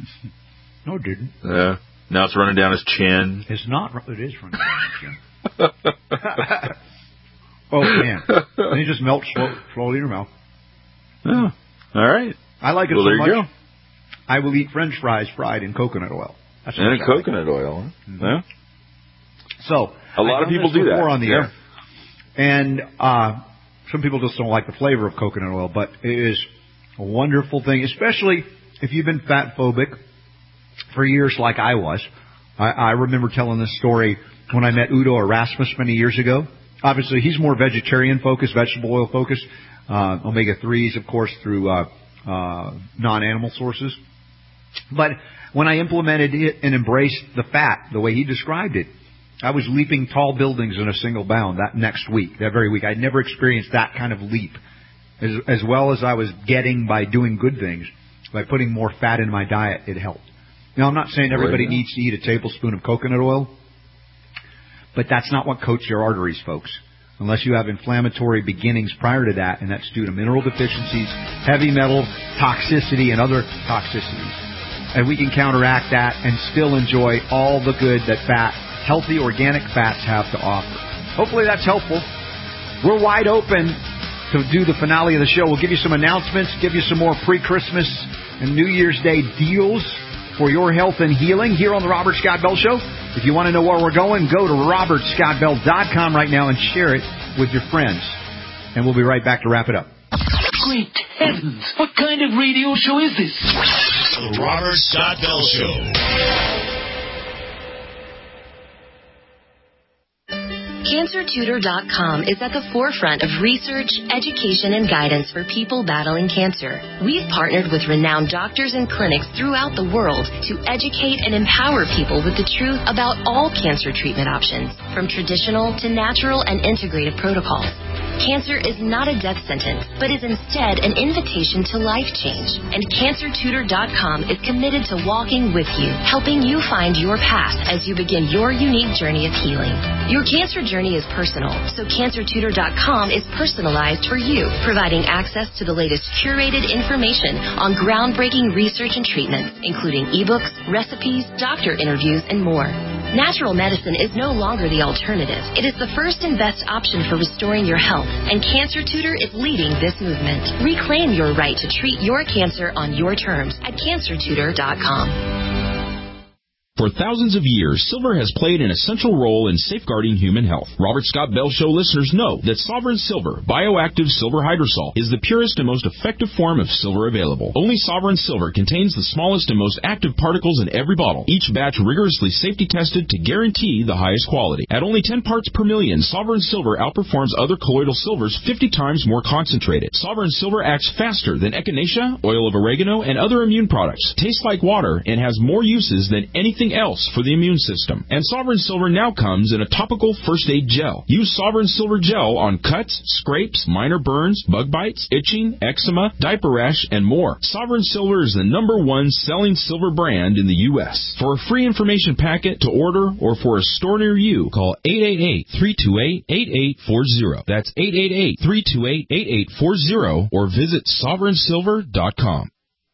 No, it didn't. Uh, now it's running down his chin. It's not. It is running down his chin. Oh, man. And it just melts slow, slowly in your mouth. Oh, all right. I like it well, so there much. You go. I will eat French fries fried in coconut oil. That's and in like. coconut oil. Huh? Mm-hmm. Yeah. So a lot of people do that. On the yeah. air. And uh, some people just don't like the flavor of coconut oil, but it is a wonderful thing, especially if you've been fat phobic for years like I was. I, I remember telling this story when I met Udo Erasmus many years ago. Obviously, he's more vegetarian-focused, vegetable oil-focused, uh, omega threes, of course, through uh, uh, non-animal sources. But when I implemented it and embraced the fat, the way he described it, I was leaping tall buildings in a single bound that next week, that very week. I'd never experienced that kind of leap, as, as well as I was getting by doing good things. By putting more fat in my diet, it helped. Now, I'm not saying everybody right. needs to eat a tablespoon of coconut oil, but that's not what coats your arteries, folks. Unless you have inflammatory beginnings prior to that, and that's due to mineral deficiencies, heavy metal toxicity, and other toxicities. And we can counteract that and still enjoy all the good that fat, healthy organic fats have to offer. Hopefully that's helpful. We're wide open to do the finale of the show. We'll give you some announcements, give you some more pre-Christmas and New Year's Day deals for your health and healing here on the Robert Scott Bell Show. If you want to know where we're going, go to robert scott bell dot com right now and share it with your friends. And we'll be right back to wrap it up. Great heavens! What kind of radio show is this? The Robert Scott Bell Show. Cancer Tutor dot com is at the forefront of research, education, and guidance for people battling cancer. We've partnered with renowned doctors and clinics throughout the world to educate and empower people with the truth about all cancer treatment options, from traditional to natural and integrative protocols. Cancer is not a death sentence, but is instead an invitation to life change. And Cancer Tutor dot com is committed to walking with you, helping you find your path as you begin your unique journey of healing. Your cancer journey is personal, so Cancer Tutor dot com is personalized for you, providing access to the latest curated information on groundbreaking research and treatments, including ebooks, recipes, doctor interviews, and more. Natural medicine is no longer the alternative. It is the first and best option for restoring your health, and Cancer Tutor is leading this movement. Reclaim your right to treat your cancer on your terms at Cancer Tutor dot com. For thousands of years, silver has played an essential role in safeguarding human health. Robert Scott Bell Show listeners know that Sovereign Silver, bioactive silver hydrosol, is the purest and most effective form of silver available. Only Sovereign Silver contains the smallest and most active particles in every bottle, each batch rigorously safety tested to guarantee the highest quality. At only ten parts per million, Sovereign Silver outperforms other colloidal silvers fifty times more concentrated. Sovereign Silver acts faster than echinacea, oil of oregano, and other immune products, tastes like water, and has more uses than anything else for the immune system. And Sovereign Silver now comes in a topical first aid gel. Use Sovereign Silver gel on cuts, scrapes, minor burns, bug bites, itching, eczema, diaper rash, and more. Sovereign Silver is the number one selling silver brand in the U S For a free information packet to order or for a store near you, call eight eight eight, three two eight, eight eight four zero. That's eight eight eight, three two eight, eight eight four zero or visit Sovereign Silver dot com.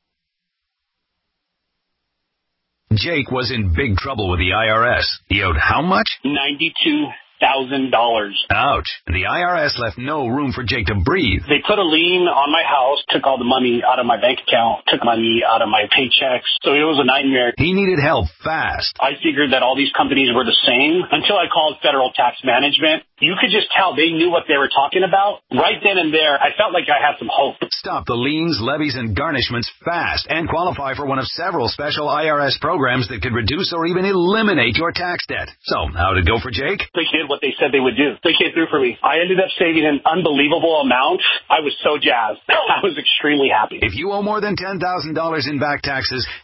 Jake was in big trouble with the I R S. He owed how much? ninety-two thousand dollars. Ouch. The I R S left no room for Jake to breathe. They put a lien on my house, took all the money out of my bank account, took money out of my paychecks. So it was a nightmare. He needed help fast. I figured that all these companies were the same until I called Federal Tax Management. You could just tell they knew what they were talking about. Right then and there, I felt like I had some hope. Stop the liens, levies, and garnishments fast and qualify for one of several special I R S programs that could reduce or even eliminate your tax debt. So, how'd it go for Jake? They did what they said they would do. They came through for me. I ended up saving an unbelievable amount. I was so jazzed. I was extremely happy. If you owe more than ten thousand dollars in back taxes,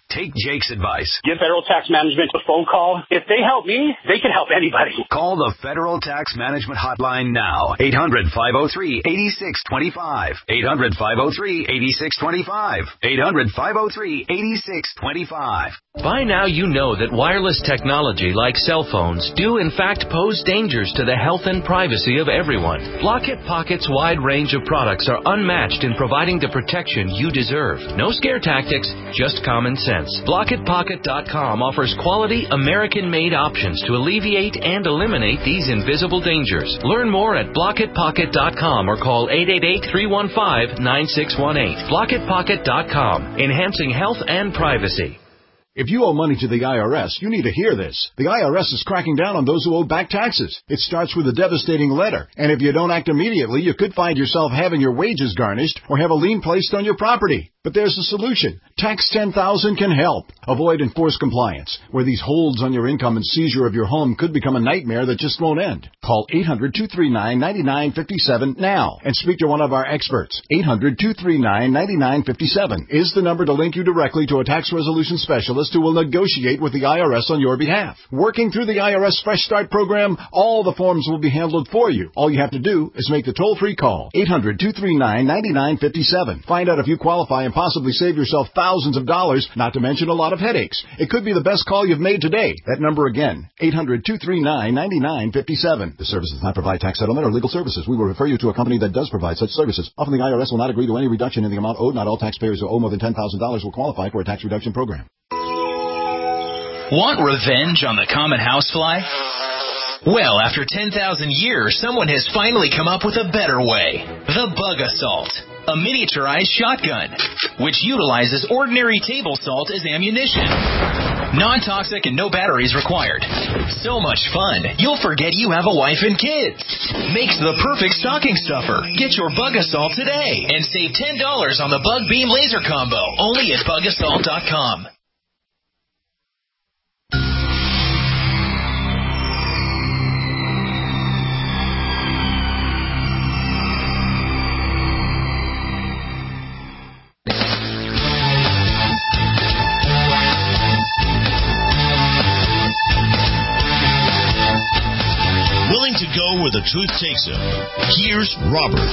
Take Jake's advice. Give Federal Tax Management a phone call. If they help me, they can help anybody. Call the Federal Tax Management Hotline now. eight hundred, five oh three, eight six two five. eight hundred, five oh three, eight six two five. eight hundred, five oh three, eight six two five. By now you know that wireless technology like cell phones do in fact pose dangers to the health and privacy of everyone. Blockit Pocket's wide range of products are unmatched in providing the protection you deserve. No scare tactics, just common sense. Blockit Pocket dot com offers quality American-made options to alleviate and eliminate these invisible dangers. Learn more at Blockit Pocket dot com or call eight eight eight, three one five, nine six one eight. Blockit Pocket dot com, enhancing health and privacy. If you owe money to the I R S, you need to hear this. The I R S is cracking down on those who owe back taxes. It starts with a devastating letter, and if you don't act immediately, you could find yourself having your wages garnished or have a lien placed on your property. But there's a solution. Tax ten thousand can help. Avoid enforced compliance, where these holds on your income and seizure of your home could become a nightmare that just won't end. Call eight hundred, two three nine, nine nine five seven now and speak to one of our experts. eight hundred, two three nine, nine nine five seven is the number to link you directly to a tax resolution specialist who will negotiate with the I R S on your behalf. Working through the I R S Fresh Start program, all the forms will be handled for you. All you have to do is make the toll-free call. eight hundred, two three nine, nine nine five seven. Find out if you qualify and possibly save yourself thousands of dollars, not to mention a lot of headaches. It could be the best call you've made today. That number again, eight hundred, two three nine, nine nine five seven. The service does not provide tax settlement or legal services. We will refer you to a company that does provide such services. Often the I R S will not agree to any reduction in the amount owed. Not all taxpayers who owe more than ten thousand dollars will qualify for a tax reduction program. Want revenge on the common housefly? Well, after ten thousand years, someone has finally come up with a better way. The Bug Assault, a miniaturized shotgun, which utilizes ordinary table salt as ammunition. Non-toxic and no batteries required. So much fun, you'll forget you have a wife and kids. Makes the perfect stocking stuffer. Get your Bug Assault today and save ten dollars on the Bug Beam Laser Combo, only at bug assault dot com. Willing to go where the truth takes him. Here's Robert.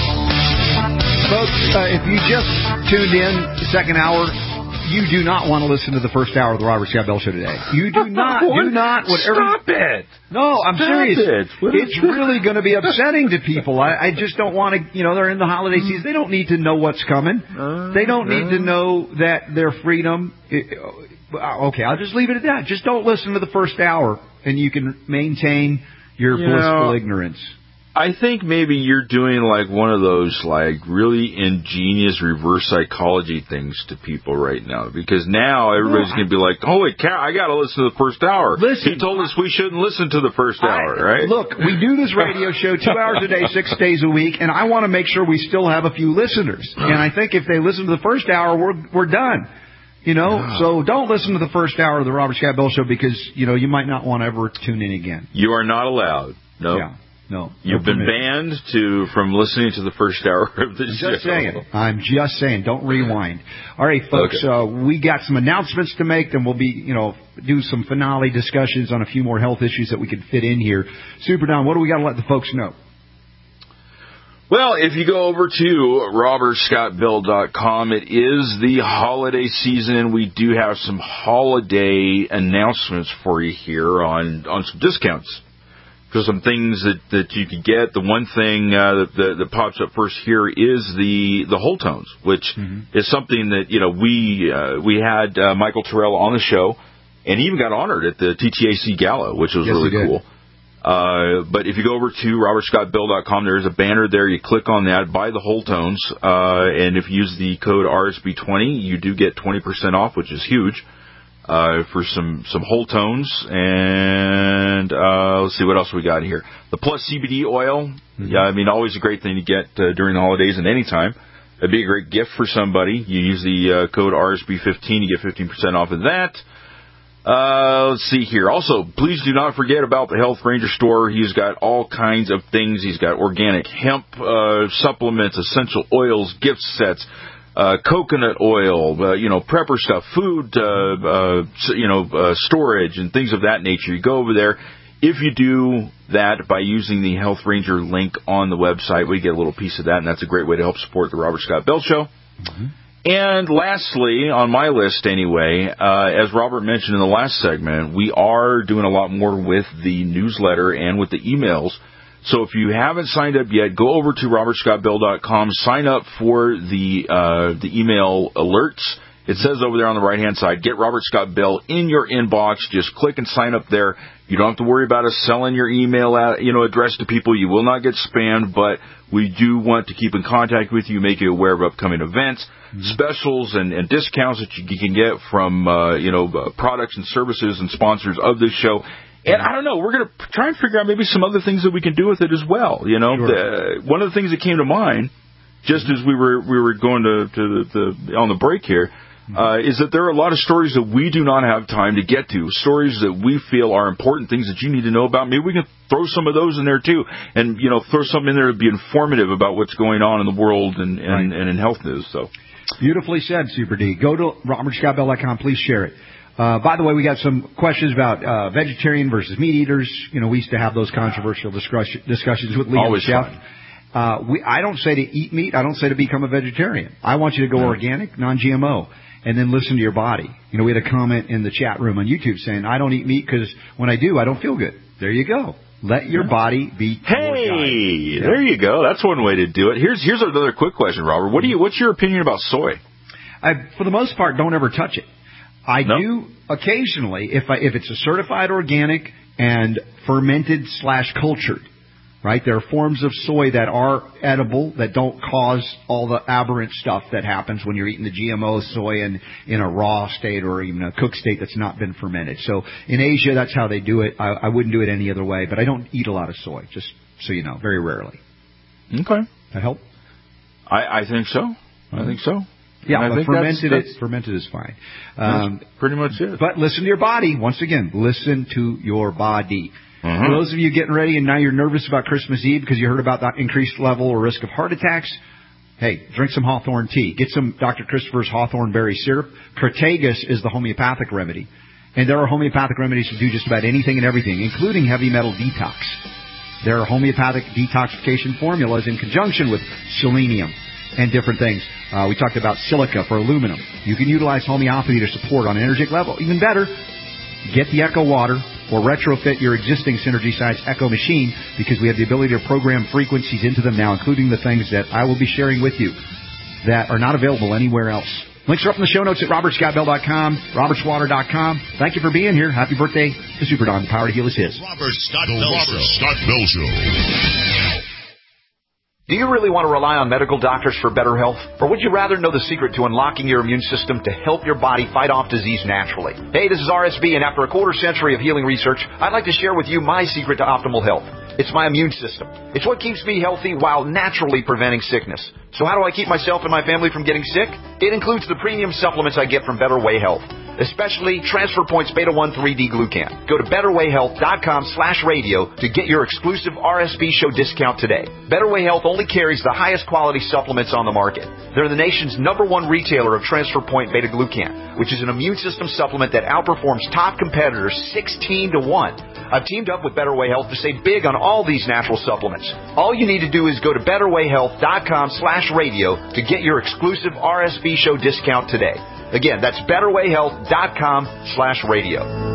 Folks, uh, if you just tuned in the second hour, you do not want to listen to the first hour of the Robert Scott Bell Show today. You do not, do not, whatever. Stop it. No, I'm Stop serious. It. It's really going to be upsetting to people. I, I just don't want to, you know, they're in the holiday season. They don't need to know what's coming. Uh, they don't need uh, to know that their freedom. It, okay, I'll just leave it at that. Just don't listen to the first hour, and you can maintain your you blissful know, ignorance. I think maybe you're doing like one of those like really ingenious reverse psychology things to people right now, because now everybody's going to be like, holy cow, I got to listen to the first hour. Listen, he told us we shouldn't listen to the first hour, I, right? Look, we do this radio show two hours a day, six days a week, and I want to make sure we still have a few listeners. And I think if they listen to the first hour, we're we're done. You know, yeah. So don't listen to the first hour of the Robert Scott Bell Show, because, you know, you might not want to ever tune in again. You are not allowed. No. Yeah. No. You've no been banned to from listening to the first hour of the show. Just saying. I'm just saying. Don't rewind. All right, folks. Okay. Uh, we got some announcements to make, then we'll be, you know, do some finale discussions on a few more health issues that we could fit in here. Super Don, what do we got to let the folks know? Well, if you go over to robert scott bell dot com, it is the holiday season, and we do have some holiday announcements for you here on, on some discounts for some things that, that you could get. The one thing uh, that, that, that pops up first here is the, the whole tones, which mm-hmm. is something that, you know, we uh, we had uh, Michael Terrell on the show, and he even got honored at the T T A C Gala, which was yes, really cool. Uh, but if you go over to robert scott bell dot com, there's a banner there. You click on that, buy the whole tones, uh, and if you use the code R S B twenty, you do get twenty percent off, which is huge, uh, for some, some whole tones. And, uh, let's see what else we got here. The Plus C B D oil. Mm-hmm. Yeah, I mean, always a great thing to get, uh, during the holidays and any time. It'd be a great gift for somebody. You use the, uh, code R S B fifteen, you get fifteen percent off of that. Uh, let's see here. Also, please do not forget about the Health Ranger store. He's got all kinds of things. He's got organic hemp uh, supplements, essential oils, gift sets, uh, coconut oil, uh, you know, prepper stuff, food, uh, uh, you know, uh, storage and things of that nature. You go over there. If you do that by using the Health Ranger link on the website, we get a little piece of that, and that's a great way to help support the Robert Scott Bell Show. Mm-hmm. And lastly, on my list anyway, uh, as Robert mentioned in the last segment, we are doing a lot more with the newsletter and with the emails. So if you haven't signed up yet, go over to robert scott bell dot com, sign up for the uh, the email alerts. It says over there on the right-hand side, get Robert Scott Bell in your inbox. Just click and sign up there. You don't have to worry about us selling your email out, you know, address to people. You will not get spammed, but we do want to keep in contact with you, make you aware of upcoming events, mm-hmm. specials, and, and discounts that you can get from, uh, you know, uh, products and services and sponsors of this show. And I don't know, we're going to try and figure out maybe some other things that we can do with it as well. You know, sure. the, one of the things that came to mind, just as we were we were going to, to the, the on the break here, Uh, is that there are a lot of stories that we do not have time to get to, stories that we feel are important, things that you need to know about. Maybe we can throw some of those in there, too, and, you know, throw something in there to be informative about what's going on in the world and, and, right. and in health news. So, beautifully said, Super D. Go to robert scott bell dot com. Please share it. Uh, by the way, we got some questions about uh, vegetarian versus meat eaters. You know, we used to have those controversial discuss- discussions with Lee and the chef. Uh, we, I don't say to eat meat. I don't say to become a vegetarian. I want you to go no. organic, non-G M O. And then listen to your body. You know, we had a comment in the chat room on YouTube saying, I don't eat meat because when I do, I don't feel good. There you go. Let your body be. Hey, yeah. There you go. That's one way to do it. Here's here's another quick question, Robert. What do you? What's your opinion about soy? I, for the most part, don't ever touch it. I no? do occasionally, if I, if it's a certified organic and fermented slash cultured. Right? There are forms of soy that are edible that don't cause all the aberrant stuff that happens when you're eating the G M O soy in, in a raw state or even a cooked state that's not been fermented. So in Asia, that's how they do it. I, I wouldn't do it any other way, but I don't eat a lot of soy, just so you know, very rarely. Okay. That help? I, I think so. I think so. Yeah, I but think fermented, that's, that's, it, fermented is fine. Um, pretty much it. But listen to your body. Once again, listen to your body. Mm-hmm. For those of you getting ready and now you're nervous about Christmas Eve because you heard about that increased level or risk of heart attacks, hey, drink some Hawthorne tea. Get some Doctor Christopher's Hawthorne berry syrup. Crataegus is the homeopathic remedy. And there are homeopathic remedies to do just about anything and everything, including heavy metal detox. There are homeopathic detoxification formulas in conjunction with selenium and different things. Uh, we talked about silica for aluminum. You can utilize homeopathy to support on an energetic level. Even better, get the Echo Water or retrofit your existing Synergy Size Echo machine because we have the ability to program frequencies into them now, including the things that I will be sharing with you that are not available anywhere else. Links are up in the show notes at robert scott bell dot com, roberts water dot com. Thank you for being here. Happy birthday to Super Don. The power to heal is his. Robert Scott Bell Robert Scott Bell Show. Do you really want to rely on medical doctors for better health? Or would you rather know the secret to unlocking your immune system to help your body fight off disease naturally? Hey, this is R S B, and after a quarter century of healing research, I'd like to share with you my secret to optimal health. It's my immune system. It's what keeps me healthy while naturally preventing sickness. So how do I keep myself and my family from getting sick? It includes the premium supplements I get from Better Way Health, especially Transfer Points Beta one three D Glucan. Go to better way health dot com slash radio to get your exclusive R S B show discount today. Better Way Health only carries the highest quality supplements on the market. They're the nation's number one retailer of Transfer Point Beta Glucan, which is an immune system supplement that outperforms top competitors sixteen to one. I've teamed up with Better Way Health to save big on all these natural supplements. All you need to do is go to better way health dot com slash radio to get your exclusive R S B show discount today. Again, that's better way health dot com slash radio.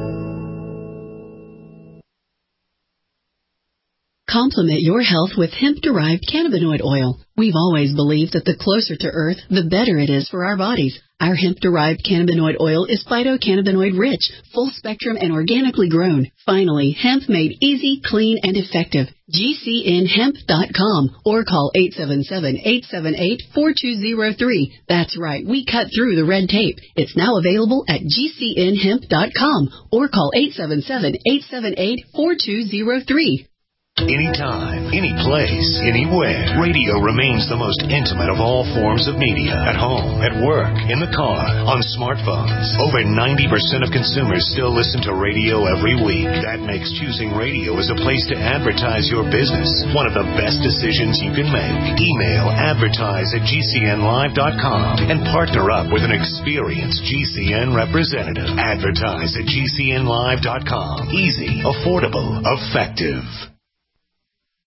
Complement your health with hemp-derived cannabinoid oil. We've always believed that the closer to Earth, the better it is for our bodies. Our hemp-derived cannabinoid oil is phytocannabinoid-rich, full-spectrum, and organically grown. Finally, hemp made easy, clean, and effective. G C N hemp dot com or call eight seven seven, eight seven eight, four two zero three. That's right, we cut through the red tape. It's now available at G C N hemp dot com or call eight seven seven, eight seven eight, four two zero three. anytime, any place, anywhere. Radio remains the most intimate of all forms of media. At home, at work, in the car, on smartphones. Over ninety percent of consumers still listen to radio every week. That makes choosing radio as a place to advertise your business one of the best decisions you can make. Email advertise at G C N live dot com and partner up with an experienced G C N representative. Advertise at G C N live dot com. Easy, affordable, effective.